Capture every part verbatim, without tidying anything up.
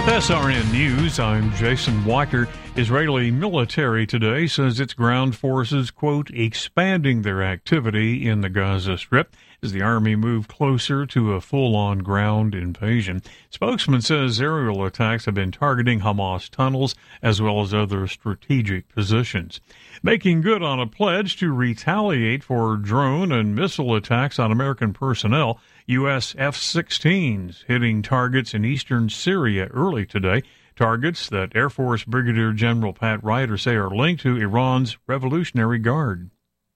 S R N News, I'm Jason Weicker. Israeli military today says its ground forces, quote, expanding their activity in the Gaza Strip as the army moved closer to a full-on ground invasion. Spokesman says aerial attacks have been targeting Hamas tunnels as well as other strategic positions, making good on a pledge to retaliate for drone and missile attacks on American personnel. U S F sixteens hitting targets in eastern Syria early today, targets that Air Force Brigadier General Pat Ryder say are linked to Iran's Revolutionary Guard.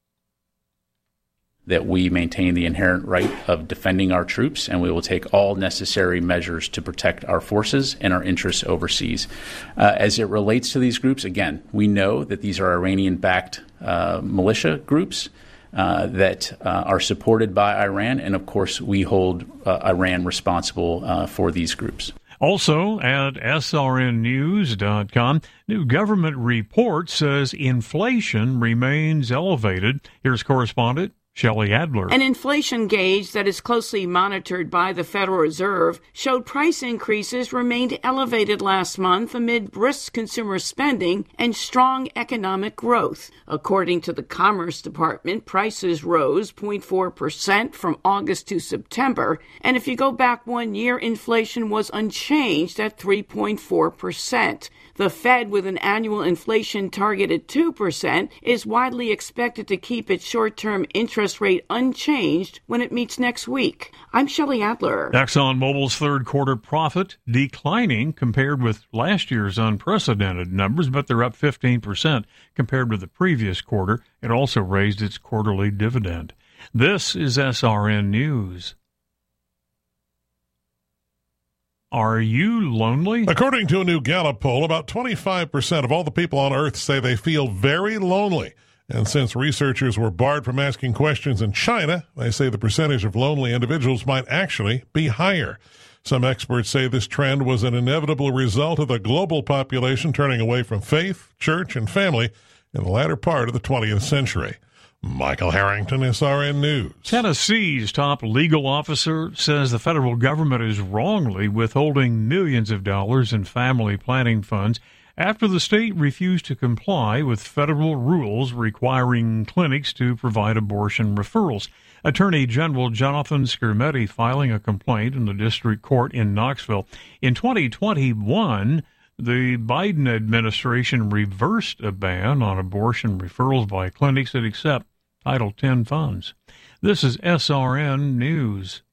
That we maintain the inherent right of defending our troops, and we will take all necessary measures to protect our forces and our interests overseas. Uh, as it relates to these groups, again, we know that these are Iranian-backed uh, militia groups uh, that uh, are supported by Iran, and of course we hold uh, Iran responsible uh, for these groups. Also at S R N news dot com, new government report says inflation remains elevated. Here's correspondent Shelley Adler. An inflation gauge that is closely monitored by the Federal Reserve showed price increases remained elevated last month amid brisk consumer spending and strong economic growth. According to the Commerce Department, prices rose zero point four percent from August to September, and if you go back one year, inflation was unchanged at three point four percent. The Fed, with an annual inflation target at two percent, is widely expected to keep its short-term interest rate unchanged when it meets next week. I'm Shelley Adler. ExxonMobil's third quarter profit declining compared with last year's unprecedented numbers, but they're up fifteen percent compared with the previous quarter. It also raised its quarterly dividend. This is S R N News. Are you lonely? According to a new Gallup poll, about twenty-five percent of all the people on Earth say they feel very lonely. And since researchers were barred from asking questions in China, they say the percentage of lonely individuals might actually be higher. Some experts say this trend was an inevitable result of the global population turning away from faith, church, and family in the latter part of the twentieth century. Michael Harrington, S R N News. Tennessee's top legal officer says the federal government is wrongly withholding millions of dollars in family planning funds after the state refused to comply with federal rules requiring clinics to provide abortion referrals. Attorney General Jonathan Skrmetti filing a complaint in the district court in Knoxville. In twenty twenty-one, the Biden administration reversed a ban on abortion referrals by clinics that accept Title ten funds. This is S R N News.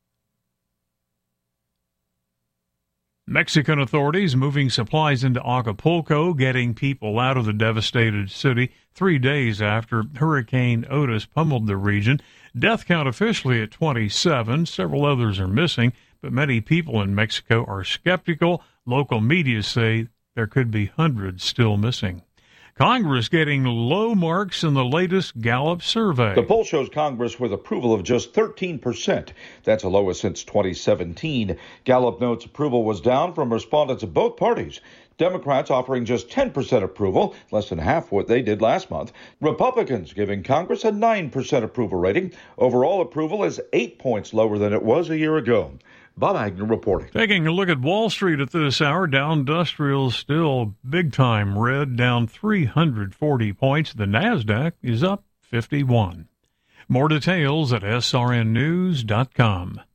Mexican authorities moving supplies into Acapulco, getting people out of the devastated city three days after Hurricane Otis pummeled the region. Death count officially at twenty-seven. Several others are missing, but many people in Mexico are skeptical. Local media say there could be hundreds still missing. Congress getting low marks in the latest Gallup survey. The poll shows Congress with approval of just thirteen percent. That's the lowest since twenty seventeen. Gallup notes approval was down from respondents of both parties. Democrats offering just ten percent approval, less than half what they did last month. Republicans giving Congress a nine percent approval rating. Overall approval is eight points lower than it was a year ago. Bob Agnew reporting. Taking a look at Wall Street at this hour, Dow Industrial still big-time red, down three hundred forty points. The NASDAQ is up fifty-one. More details at S R N news dot com.